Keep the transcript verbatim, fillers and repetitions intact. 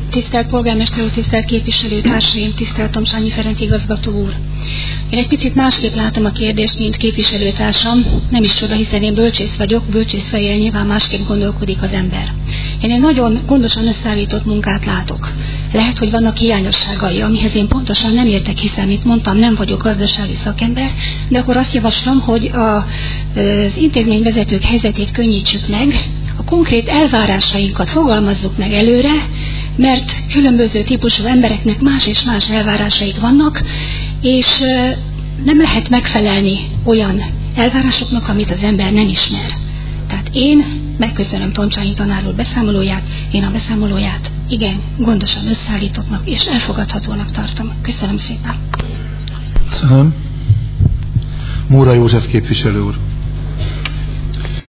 Tisztelt polgármester úr, tisztelt képviselőtársaim, tisztelt Tomcsányi Ferenc igazgató úr. Én egy picit másképp látom a kérdést, mint képviselőtársam. Nem is csoda, hiszen én bölcsész vagyok, bölcsész fejjel nyilván másképp gondolkodik az ember. Én egy nagyon gondosan összeállított munkát látok. Lehet, hogy vannak hiányosságai, amihez én pontosan nem értek, hiszen, mint mondtam, nem vagyok gazdasági szakember, de akkor azt javaslom, hogy a, az intézményvezetők helyzetét könnyítsük meg, a konkrét elvárásainkat fogalmazzuk meg előre, mert különböző típusú embereknek más és más elvárásaik vannak, és nem lehet megfelelni olyan elvárásoknak, amit az ember nem ismer. Tehát én megköszönöm Tomcsányi tanár úr beszámolóját, én a beszámolóját igen gondosan összeállítottnak és elfogadhatónak tartom. Köszönöm szépen. Köszönöm. Móra József képviselő úr.